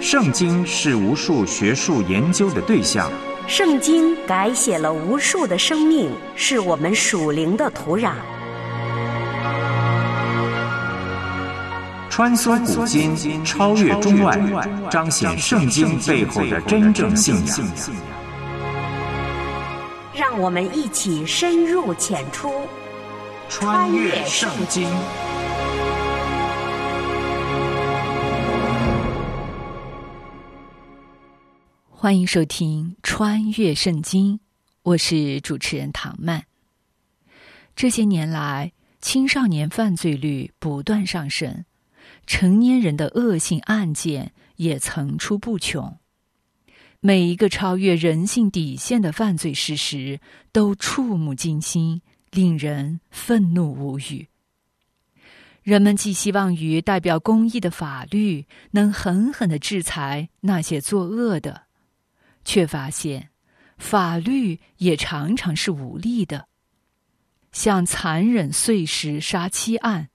圣经是无数学术研究的对象， 圣经改写了无数的生命，是我们属灵的土壤。 穿梭古今，超越中外，彰显圣经背后的真正信仰。 让我们一起深入浅出， 穿越圣经。 欢迎收听《穿越圣经》，我是主持人唐曼。这些年来，青少年犯罪率不断上升，成年人的恶性案件也层出不穷。每一个超越人性底线的犯罪事实都触目惊心，令人愤怒无语。人们寄希望于代表公义的法律能狠狠地制裁那些作恶的，却发现法律也常常是无力的。像残忍碎尸杀妻案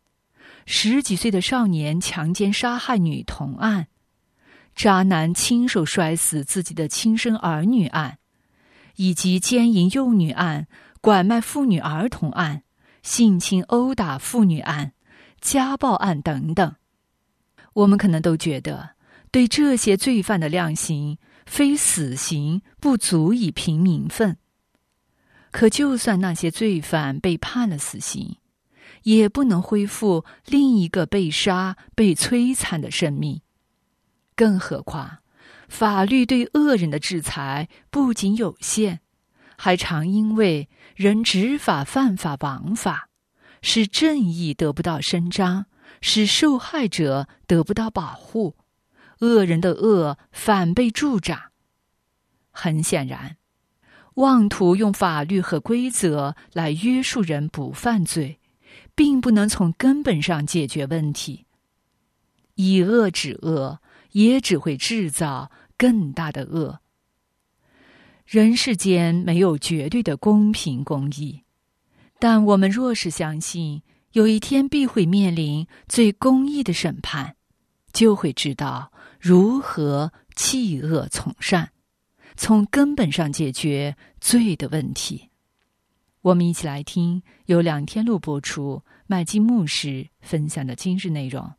，10几岁的少年强奸杀害女童案，渣男亲手摔死自己的亲生儿女案，以及奸淫幼女案、拐卖妇女儿童案、性侵殴打妇女案、家暴案等等。我们可能都觉得对这些罪犯的量刑非死刑不足以平民愤。可就算那些罪犯被判了死刑，也不能恢复另一个被杀、被摧残的生命。更何况，法律对恶人的制裁不仅有限，还常因为人执法犯法枉法，使正义得不到伸张，使受害者得不到保护，恶人的恶反被助长。很显然，妄图用法律和规则来约束人不犯罪，并不能从根本上解决问题。以恶止恶，也只会制造更大的恶。人世间没有绝对的公平公义，但我们若是相信有一天必会面临最公义的审判，就会知道如何弃恶从善，从根本上解决罪的问题。我们一起来听由2天录播出麦基牧师分享的今日内容。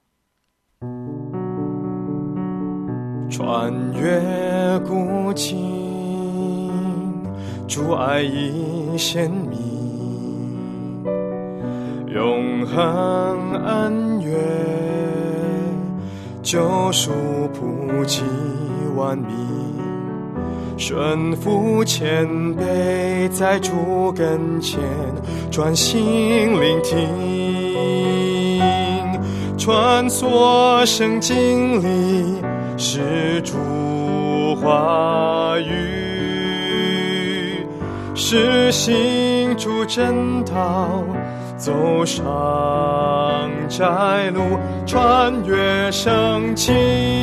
穿越古今，主爱已显明，永恒恩怨，救赎普及万民，顺服谦卑，在主跟前专心聆听，穿梭圣经里是主话语，是行主真道，走上窄路，穿越圣经。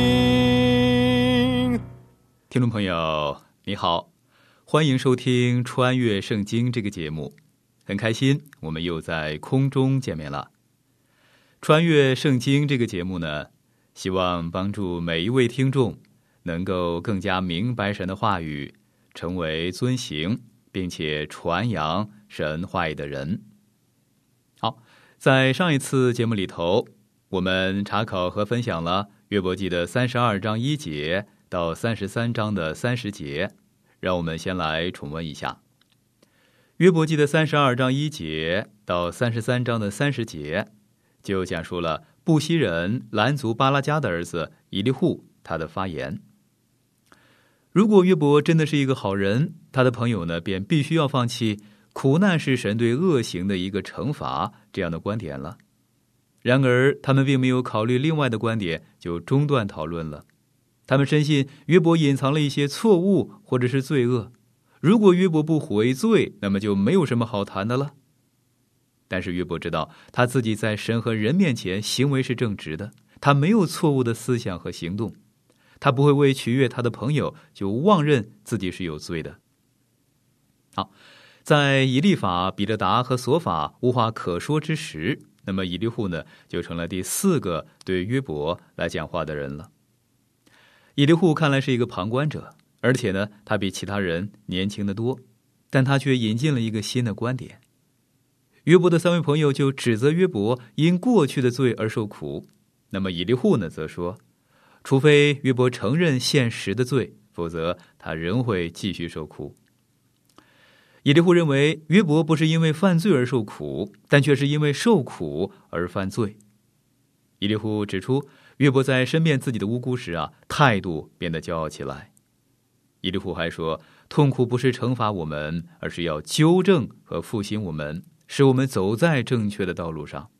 听众朋友你好，欢迎收听穿越圣经这个节目，很开心我们又在空中见面了。穿越圣经这个节目呢，希望帮助每一位听众能够更加明白神的话语，成为遵行并且传扬神话语的人。好，在上一次节目里头，我们查考和分享了约伯记的32章1节到33章的30节，让我们先来重温一下。约伯记的32章1节到33章的30节，就讲述了布西人兰族巴拉加的儿子以利户他的发言。如果约伯真的是一个好人，他的朋友呢便必须要放弃苦难是神对恶行的一个惩罚这样的观点了。然而他们并没有考虑另外的观点，就中断讨论了。他们深信约伯隐藏了一些错误或者是罪恶，如果约伯不悔罪，那么就没有什么好谈的了。但是约伯知道他自己在神和人面前行为是正直的，他没有错误的思想和行动，他不会为取悦他的朋友就妄认自己是有罪的。好，在以利法、比勒达和索法无话可说之时，那么以利户呢就成了第4个对约伯来讲话的人了。 以利户看来是一个旁观者，而且呢，他比其他人年轻得多，但他却引进了一个新的观点。约伯的3位朋友就指责约伯因过去的罪而受苦，那么以利户呢，则说，除非约伯承认现实的罪，否则他仍会继续受苦。以利户认为约伯不是因为犯罪而受苦，但却是因为受苦而犯罪。以利户指出，约伯在申辩自己的无辜时态度变得骄傲起来。以利户还说，痛苦不是惩罚我们，而是要纠正和复兴我们，使我们走在正确的道路上。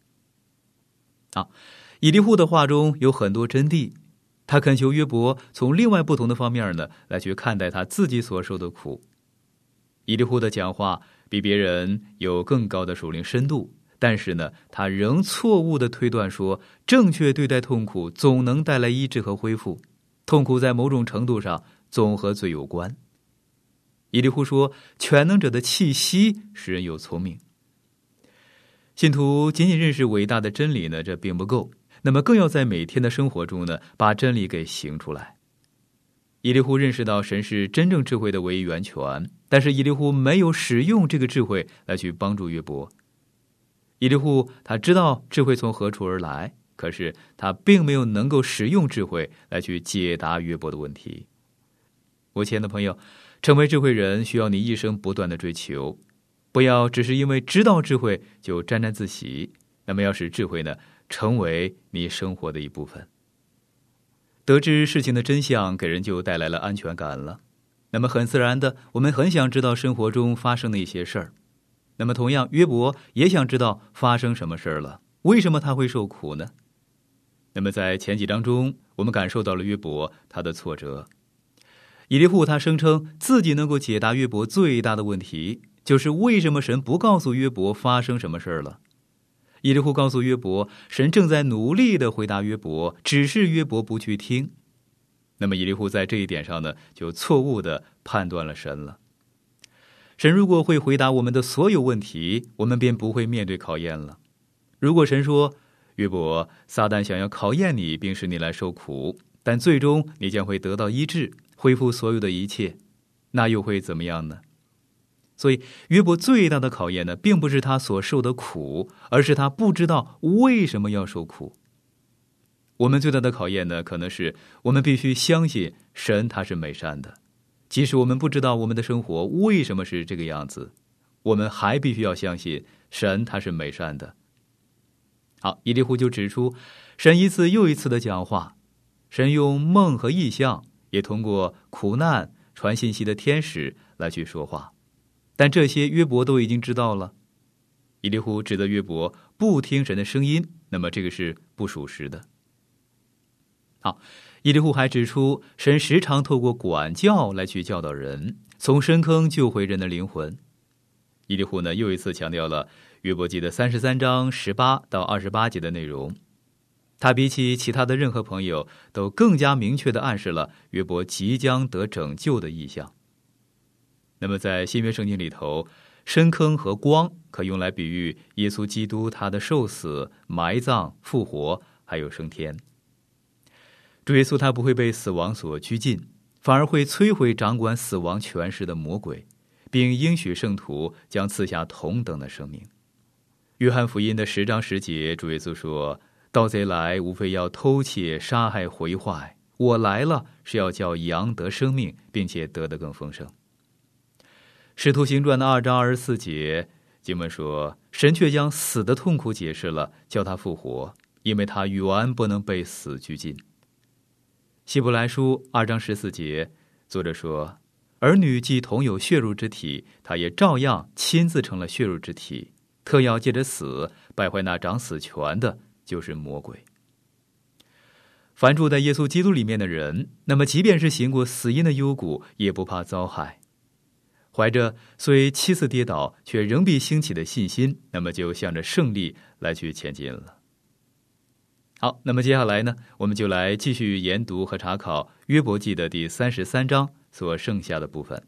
以利户的话中有很多真谛，他恳求约伯从另外不同的方面呢，来去看待他自己所受的苦。以利户的讲话比别人有更高的属灵深度，但是呢，他仍错误地推断说，正确对待痛苦总能带来医治和恢复，痛苦在某种程度上总和罪有关。以利户说，全能者的气息使人有聪明。信徒仅仅认识伟大的真理呢，这并不够，那么更要在每天的生活中呢，把真理给行出来。以利户认识到神是真正智慧的唯一源泉，但是以利户没有使用这个智慧来去帮助约伯。以利户他知道智慧从何处而来，可是他并没有能够使用智慧来去解答约伯的问题。我亲爱的朋友，成为智慧人需要你一生不断的追求，不要只是因为知道智慧就沾沾自喜，那么要使智慧呢，成为你生活的一部分。得知事情的真相给人就带来了安全感了，那么很自然的，我们很想知道生活中发生的一些事儿。那么同样，约伯也想知道发生什么事儿了，为什么他会受苦呢？那么在前几章中，我们感受到了约伯他的挫折。以利户他声称自己能够解答约伯最大的问题，就是为什么神不告诉约伯发生什么事儿了。以利户告诉约伯，神正在努力地回答约伯，只是约伯不去听。那么以利户在这一点上呢，就错误地判断了神了。神如果会回答我们的所有问题，我们便不会面对考验了。如果神说，约伯，撒旦想要考验你，并使你来受苦，但最终你将会得到医治，恢复所有的一切，那又会怎么样呢？所以约伯最大的考验呢，并不是他所受的苦，而是他不知道为什么要受苦。我们最大的考验呢，可能是我们必须相信神他是美善的，即使我们不知道我们的生活为什么是这个样子，我们还必须要相信神他是美善的。好，以利户就指出，神一次又一次的讲话，神用梦和异象，也通过苦难传信息的天使来去说话，但这些约伯都已经知道了。以利户指责约伯不听神的声音，那么这个是不属实的。好，以利户还指出，神时常透过管教来去教导人，从深坑救回人的灵魂。以利户呢，又一次强调了约伯记的33章18到28节的内容，他比起其他的任何朋友都更加明确地暗示了约伯即将得拯救的意象。那么在新约圣经里头，深坑和光可用来比喻耶稣基督他的受死、埋葬、复活还有升天。主耶稣他不会被死亡所拘禁，反而会摧毁掌管死亡权势的魔鬼，并应许圣徒将赐下同等的生命。约翰福音的10章10节，主耶稣说，盗贼来无非要偷窃、杀害、毁坏，我来了是要叫羊得生命，并且得得更丰盛。使徒行传的2章24节，经文说，神却将死的痛苦解释了，叫他复活，因为他原不能被死拘禁。希伯来书2章14节，作者说，儿女既同有血肉之体，他也照样亲自成了血肉之体，特要借着死败坏那掌死权的，就是魔鬼。凡住在耶稣基督里面的人，那么即便是行过死荫的幽谷，也不怕遭害。怀着虽7次跌倒却仍必兴起的信心，那么就向着胜利来去前进了。好，那么接下来呢，我们就来继续研读和查考约伯记的第33章所剩下的部分。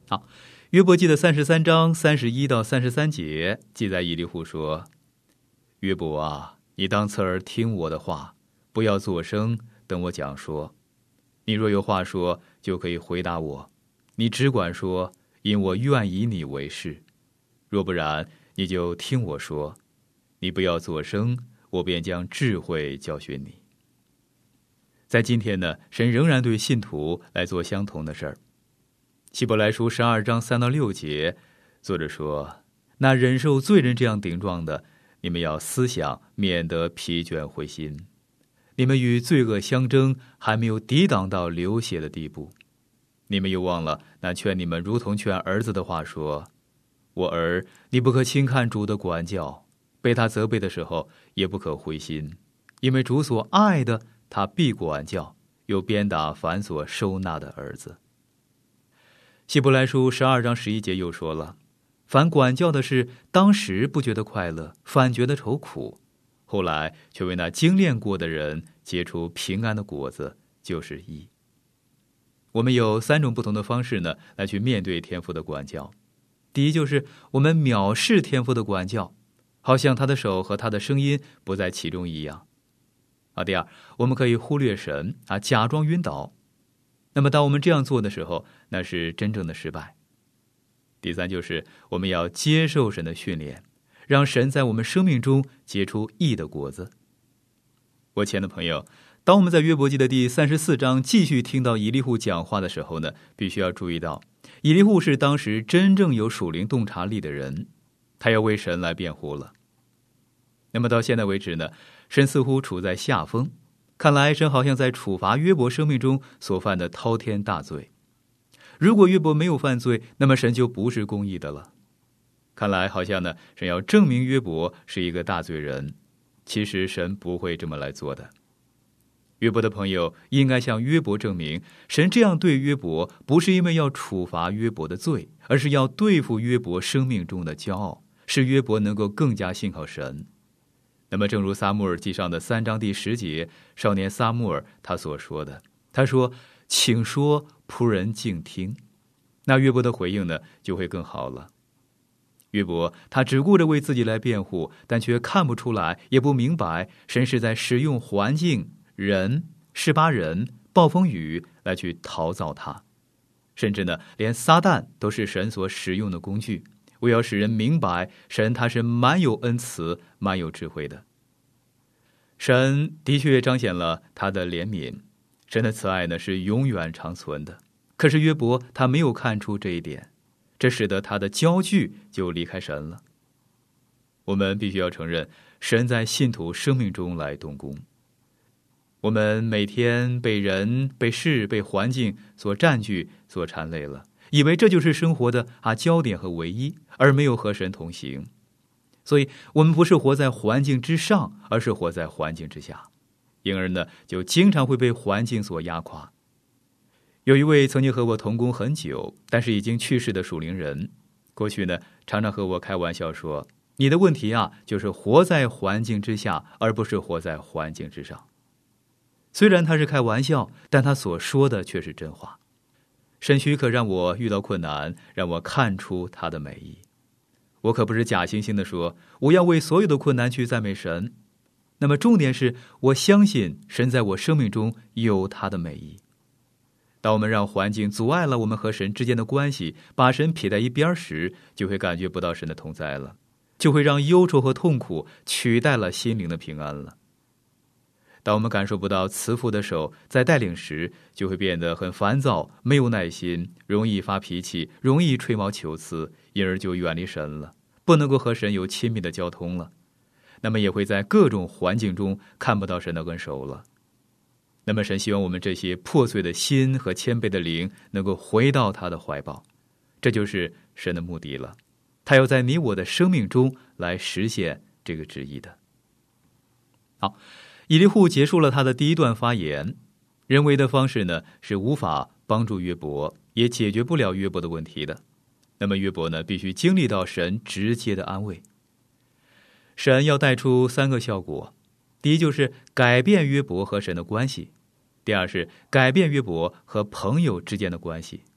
好，约伯记的33章31到33节记载以利户说：约伯啊，你当侧耳听我的话，不要作声，等我讲说。你若有话说，就可以回答我，你只管说，因我愿以你为是。若不然，你就听我说，你不要作声，我便将智慧教训你。在今天呢，神仍然对信徒来做相同的事儿。希伯来书12章3到6节，作者说：那忍受罪人这样顶撞的，你们要思想，免得疲倦灰心。你们与罪恶相争，还没有抵挡到流血的地步。你们又忘了那劝你们如同劝儿子的话说：我儿，你不可轻看主的管教，被他责备的时候，也不可灰心，因为主所爱的，他必管教，又鞭打凡所收纳的儿子。希伯来书12章11节又说了：凡管教的事，当时不觉得快乐，反觉得愁苦，后来却为那精炼过的人结出平安的果子，就是义。我们有3种不同的方式呢，来去面对天父的管教。第一，就是我们藐视天父的管教，好像他的手和他的声音不在其中一样。第二，我们可以忽略神，假装晕倒。那么当我们这样做的时候，那是真正的失败。第三，就是我们要接受神的训练，让神在我们生命中结出义的果子。我亲爱的朋友，当我们在约伯记的第34章继续听到以利户讲话的时候呢，必须要注意到，以利户是当时真正有属灵洞察力的人，他要为神来辩护了。那么到现在为止呢，神似乎处在下风，看来神好像在处罚约伯生命中所犯的滔天大罪。如果约伯没有犯罪，那么神就不是公义的了。看来好像呢，神要证明约伯是一个大罪人，其实神不会这么来做的。约伯的朋友应该向约伯证明，神这样对约伯不是因为要处罚约伯的罪，而是要对付约伯生命中的骄傲，使约伯能够更加信靠神。那么正如撒母耳记上的3章第10节，少年撒母耳他所说的，他说：请说，仆人静听。那约伯的回应呢，就会更好了。约伯他只顾着为自己来辩护，但却看不出来，也不明白神是在使用环境、人、18人、暴风雨来去陶造他，甚至呢，连撒旦都是神所使用的工具，为要使人明白神他是蛮有恩慈、蛮有智慧的。神的确彰显了他的怜悯，神的慈爱呢是永远长存的。可是约伯他没有看出这一点，这使得他的焦距就离开神了。我们必须要承认，神在信徒生命中来动工。我们每天被人、被事、被环境所占据、所缠累了，以为这就是生活的焦点和唯一，而没有和神同行。所以我们不是活在环境之上，而是活在环境之下，因而呢，就经常会被环境所压垮。有一位曾经和我同工很久，但是已经去世的属灵人，过去呢，常常和我开玩笑说：你的问题就是活在环境之下，而不是活在环境之上。虽然他是开玩笑，但他所说的却是真话。神许可让我遇到困难，让我看出他的美意。我可不是假惺惺地说，我要为所有的困难去赞美神。那么重点是，我相信神在我生命中有他的美意。当我们让环境阻碍了我们和神之间的关系，把神撇在一边时，就会感觉不到神的同在了，就会让忧愁和痛苦取代了心灵的平安了。当我们感受不到慈父的手在带领时，就会变得很烦躁，没有耐心，容易发脾气，容易吹毛求疵，因而就远离神了，不能够和神有亲密的交通了。那么也会在各种环境中看不到神的恩手了。那么神希望我们这些破碎的心和谦卑的灵能够回到他的怀抱，这就是神的目的了。他要在你我的生命中来实现这个旨意的。好，以利户结束了他的第一段发言。人为的方式呢，是无法帮助约伯，也解决不了约伯的问题的。那么约伯呢，必须经历到神直接的安慰。神要带出3个效果，第一就是改变约伯和神的关系，第二是改变约伯和朋友之间的关系，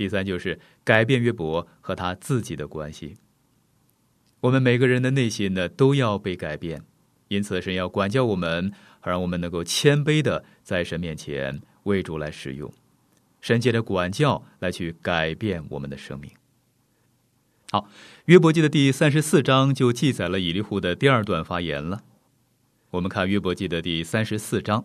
第三就是改变约伯和他自己的关系。我们每个人的内心呢都要被改变，因此神要管教我们，让我们能够谦卑的在神面前为主来使用。神借着管教来去改变我们的生命。好，约伯记的第34章就记载了以利户的第二段发言了。我们看约伯记的第34章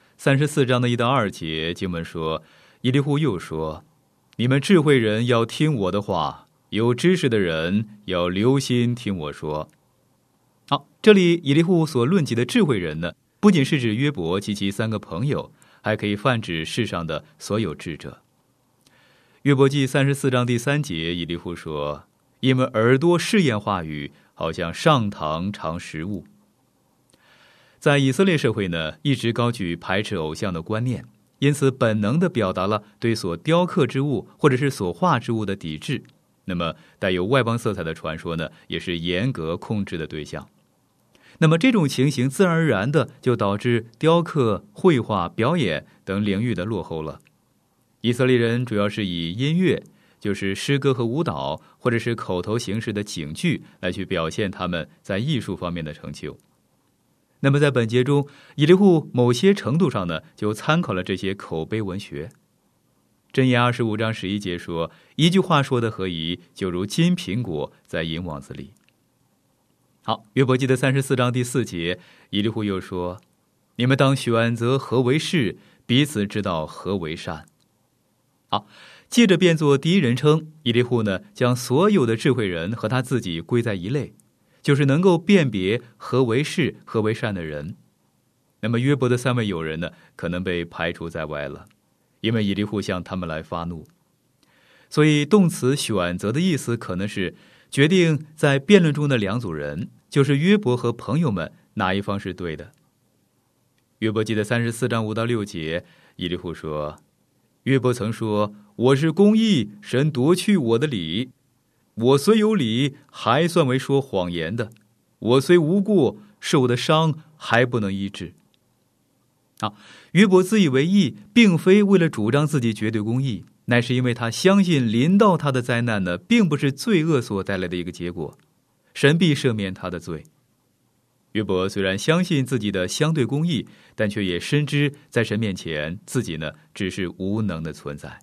，34章的1到2节，经文说，以利户又说，你们智慧人要听我的话，有知识的人要留心听我说。好，这里以利户所论及的智慧人呢，不仅是指约伯及其3个朋友，还可以泛指世上的所有智者。约伯记34章第3节，以利户说，因为耳朵试验话语，好像上膛尝食物。在以色列社会呢，一直高举排斥偶像的观念，因此本能地表达了对所雕刻之物或者是所画之物的抵制。那么带有外邦色彩的传说呢，也是严格控制的对象。那么这种情形自然而然的就导致雕刻、绘画、表演等领域的落后了。以色列人主要是以音乐，就是诗歌和舞蹈，或者是口头形式的警句来去表现他们在艺术方面的成就。那么在本节中，以利户某些程度上呢，就参考了这些口碑文学。箴言25章11节说，一句话说的合宜，就如金苹果在银网子里。好，约伯记的34章第4节，以利户又说，你们当选择何为是，彼此知道何为善。好，借着变作第一人称，以利户呢，将所有的智慧人和他自己归在一类，就是能够辨别何为是、何为善的人。那么约伯的3位友人呢，可能被排除在外了，因为以利户向他们来发怒。所以动词选择的意思可能是决定在辩论中的2组人，就是约伯和朋友们哪一方是对的。约伯记的34章5到6节，以利户说，约伯曾说，我是公义，神夺去我的理。我虽有理，还算为说谎言的；我虽无过，受的伤还不能医治。约伯自以为义，并非为了主张自己绝对公义，乃是因为他相信临到他的灾难呢，并不是罪恶所带来的一个结果，神必赦免他的罪。约伯虽然相信自己的相对公义，但却也深知在神面前自己呢，只是无能的存在。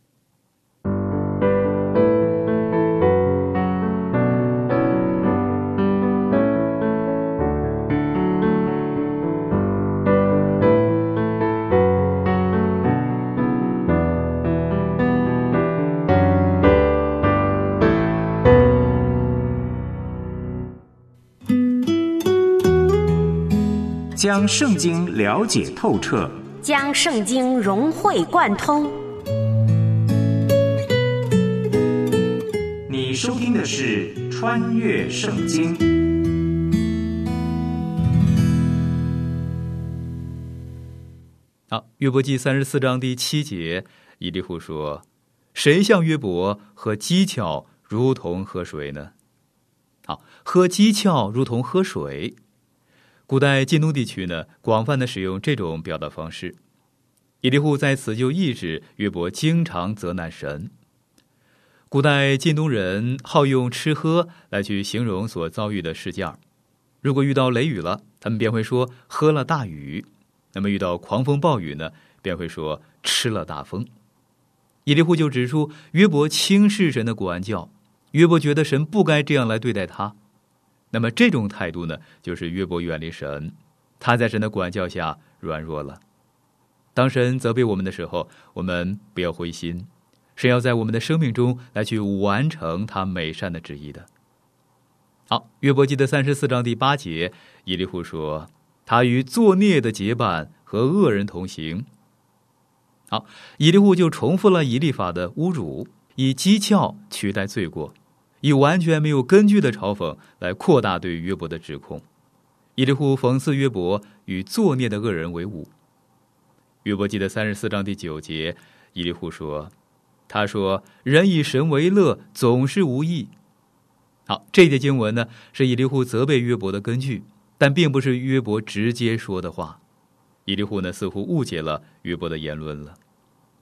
将圣经了解透彻， 将圣经融会贯通。 你收听的是《穿越圣经》。 好，约伯记34章第7节，以利户说，谁像约伯喝鸡窍如同喝水呢？好，喝鸡窍如同喝水。古代晋东地区呢，广泛的使用这种表达方式。以利户在此就意指约伯经常责难神。古代晋东人好用吃喝来去形容所遭遇的事件。如果遇到雷雨了，他们便会说喝了大雨；那么遇到狂风暴雨呢，便会说吃了大风。以利户就指出约伯轻视神的管教，约伯觉得神不该这样来对待他。那么这种态度呢，就是约伯远离神，他在神的管教下软弱了。当神责备我们的时候，我们不要灰心，神要在我们的生命中来去完成他美善的旨意的。好，约伯记的34章第8节，以利户说，他与作孽的结伴，和恶人同行。好，以利户就重复了以利法的侮辱，以讥诮取代罪过，以完全没有根据的嘲讽来扩大对约伯的指控。以利户讽刺约伯与作孽的恶人为伍。约伯记的34章第9节，以利户说，他说，人以神为乐，总是无益。好，这节经文呢，是以利户责备约伯的根据，但并不是约伯直接说的话。以利户呢，似乎误解了约伯的言论了。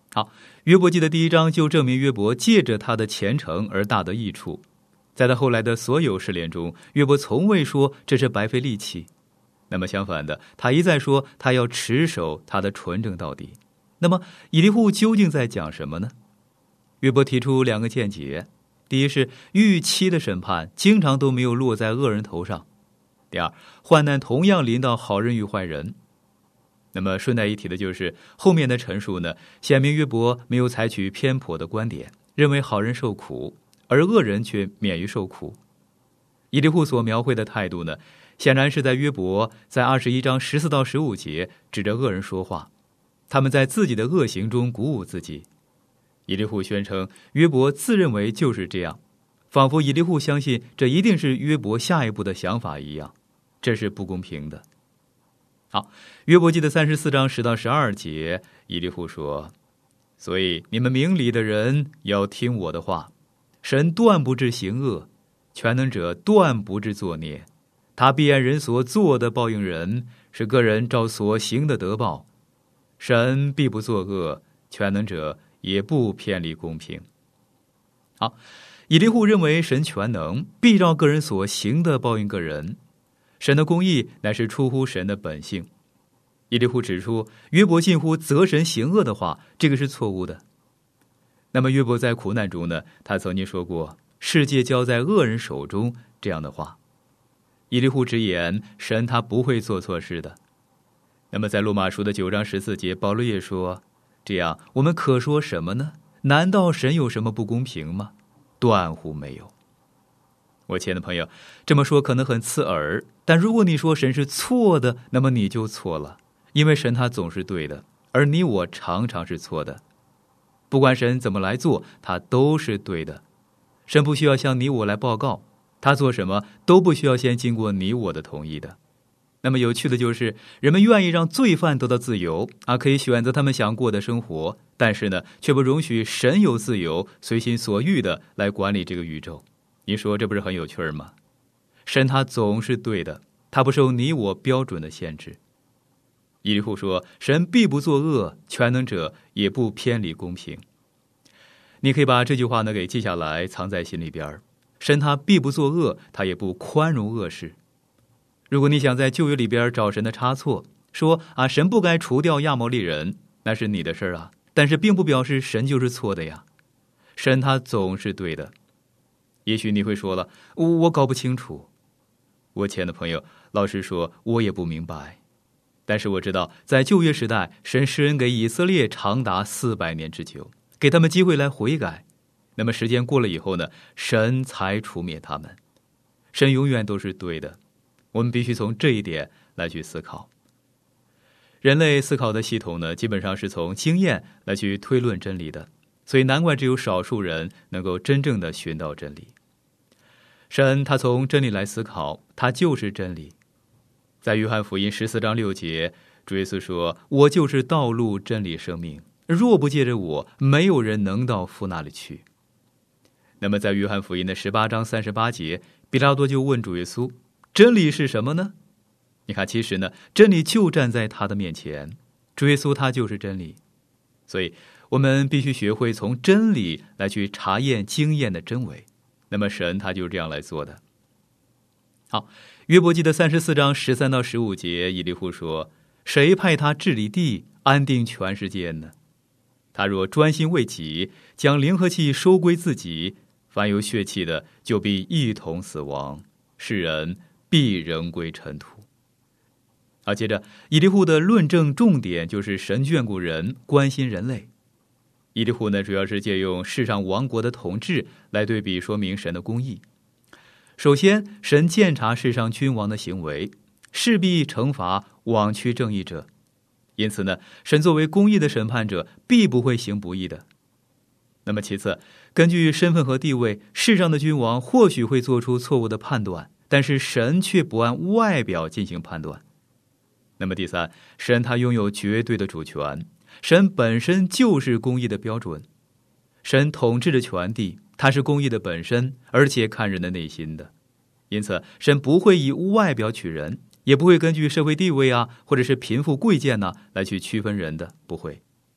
好，约伯记的第1章就证明约伯借着他的虔诚而大得益处。在他后来的所有试炼中，约伯从未说这是白费力气。那么相反的，他一再说他要持守他的纯正到底。那么以利户究竟在讲什么呢？约伯提出2个见解。第一是预期的审判经常都没有落在恶人头上。第二，患难同样临到好人与坏人。那么顺带一提的就是后面的陈述呢，显明约伯没有采取偏颇的观点，认为好人受苦，而恶人却免于受苦。以利户所描绘的态度呢，显然是在约伯在21章14到15节指着恶人说话，他们在自己的恶行中鼓舞自己。以利户宣称约伯自认为就是这样，仿佛以利户相信这一定是约伯下一步的想法一样，这是不公平的。好，约伯记的34章10到12节，以利户说：所以你们明理的人要听我的话，神断不致行恶，全能者断不致作孽，他必按人所做的报应人，使个人照所行的得报。神必不作恶，全能者也不偏离公平。好，以利户认为神全能，必照个人所行的报应个人。神的公义乃是出乎神的本性。以利户指出，约伯近乎责神行恶的话，这个是错误的。那么约伯在苦难中呢，他曾经说过世界交在恶人手中这样的话。以利户直言神他不会做错事的。那么在罗马书的9章14节，保罗也说，这样我们可说什么呢？难道神有什么不公平吗？断乎没有。我亲爱的朋友，这么说可能很刺耳，但如果你说神是错的，那么你就错了，因为神他总是对的，而你我常常是错的。不管神怎么来做，他都是对的。神不需要向你我来报告，他做什么都不需要先经过你我的同意的。那么有趣的就是，人们愿意让罪犯得到自由可以选择他们想过的生活，但是呢，却不容许神有自由，随心所欲的来管理这个宇宙。你说这不是很有趣吗？神他总是对的，他不受你我标准的限制。以利户说，神必不作恶，全能者也不偏离公平。你可以把这句话呢给记下来，藏在心里边。神他必不作恶，他也不宽容恶事。如果你想在旧约里边找神的差错，说神不该除掉亚摩利人，那是你的事啊，但是并不表示神就是错的呀。神他总是对的。也许你会说了，我搞不清楚。我亲爱的朋友，老实说，我也不明白。但是我知道，在旧约时代，神施恩给以色列长达400年之久，给他们机会来悔改。那么时间过了以后呢，神才除灭他们。神永远都是对的，我们必须从这一点来去思考。人类思考的系统呢，基本上是从经验来去推论真理的，所以难怪只有少数人能够真正的寻到真理。神他从真理来思考，他就是真理。在约翰福音14章6节，主耶稣说，我就是道路真理生命，若不借着我，没有人能到父那里去。那么在约翰福音的18章38节，比拉多就问主耶稣，真理是什么呢？你看，其实呢，真理就站在他的面前，主耶稣他就是真理。所以我们必须学会从真理来去查验经验的真伪。那么神他就是这样来做的。好，约伯记的34章13到15节，以利户说，谁派他治理地，安定全世界呢？他若专心为己，将灵和气收归自己，凡有血气的就必一同死亡，世人必仍归尘土。好，接着以利户的论证重点就是神眷顾人，关心人类。以利户呢，主要是借用世上王国的统治来对比说明神的公义。首先，神鉴察世上君王的行为，势必惩罚枉屈正义者。因此呢，神作为公义的审判者，必不会行不义的。那么其次，根据身份和地位，世上的君王或许会做出错误的判断，但是神却不按外表进行判断。那么第三，神他拥有绝对的主权，神本身就是公义的标准。神统治着全地，他是公义的本身，而且看人的内心的。因此神不会以外表取人，也不会根据社会地位或者是贫富贵贱来去区分人的，不会。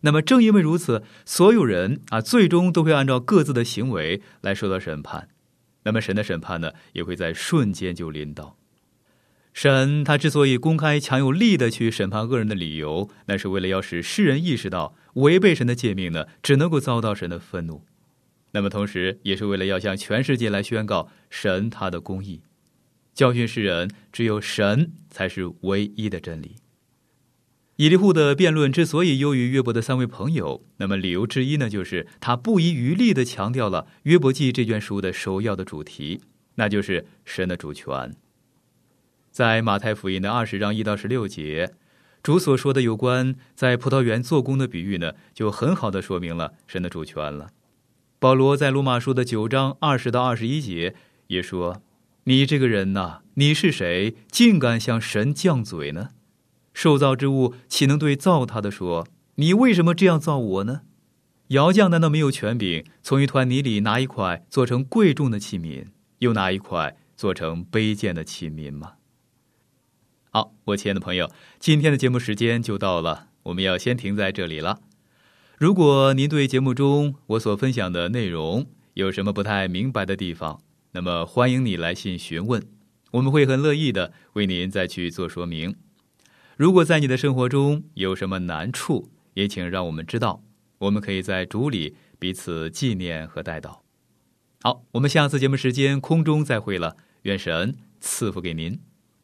那么正因为如此，所有人最终都会按照各自的行为来受到审判。那么神的审判呢，也会在瞬间就临到。神他之所以公开强有力的去审判恶人的理由，那是为了要使世人意识到，违背神的诫命呢，只能够遭到神的愤怒。那么同时也是为了要向全世界来宣告神他的公义，教训世人只有神才是唯一的真理。以利户的辩论之所以优于约伯的3位朋友，那么理由之一呢，就是他不遗余力地强调了约伯记这卷书的首要的主题，那就是神的主权。在马太福音的20章1到16节，主所说的有关在葡萄园做工的比喻呢，就很好地说明了神的主权了。保罗在罗马书的9章20到21节也说，你这个人哪，你是谁，竟敢向神犟嘴呢？受造之物岂能对造他的说，你为什么这样造我呢？窑匠难道没有权柄从一团泥里拿一块做成贵重的器皿，又拿一块做成卑贱的器皿吗？好，我亲爱的朋友，今天的节目时间就到了，我们要先停在这里了。如果您对节目中我所分享的内容有什么不太明白的地方，那么欢迎你来信询问，我们会很乐意的为您再去做说明。如果在你的生活中有什么难处，也请让我们知道，我们可以在主里彼此纪念和代祷。好，我们下次节目时间空中再会了，愿神赐福给您。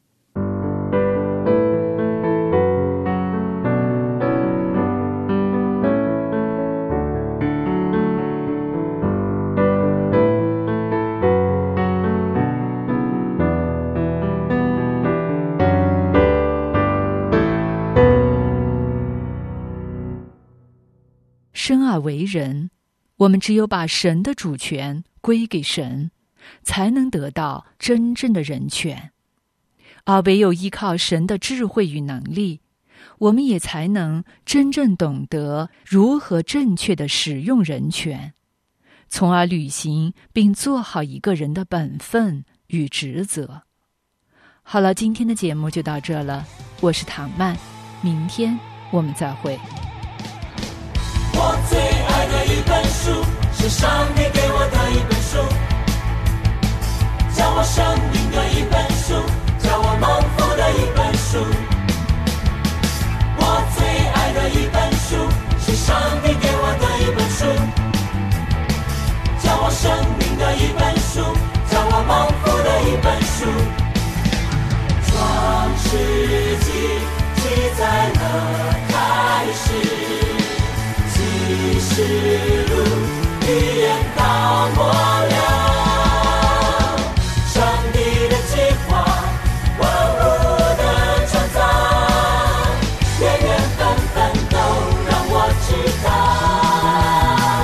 生而为人，我们只有把神的主权归给神，才能得到真正的人权。而唯有依靠神的智慧与能力，我们也才能真正懂得如何正确地使用人权，从而履行并做好一个人的本分与职责。好了，今天的节目就到这了，我是唐曼，明天我们再会。 我最爱的一本书，是上帝给我的一本书，教我生命的一本书，教我蒙福的一本书。我最爱的一本书，是上帝给我的一本书，教我生命的一本书，教我蒙福的一本书。创世纪记载了开始，启示录预言到末了，上帝的计划，万物的创造，原原本本都让我知道。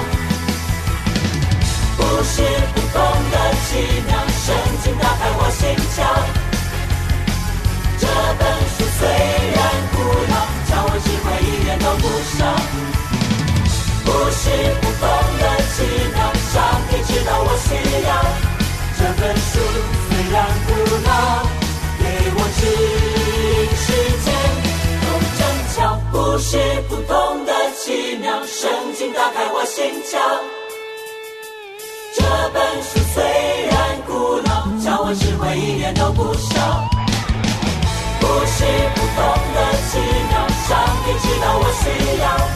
不是不懂的奇妙，圣经打开我心窍。这本书虽然古老，教我智慧一点都不少。不是不懂的奇妙，上帝知道我需要。这本书虽然古老，给我指引世界都正巧。不是不懂的奇妙，圣经打开我心窍。这本书虽然古老，教我智慧一点都不少。不是不懂的奇妙，上帝知道我需要。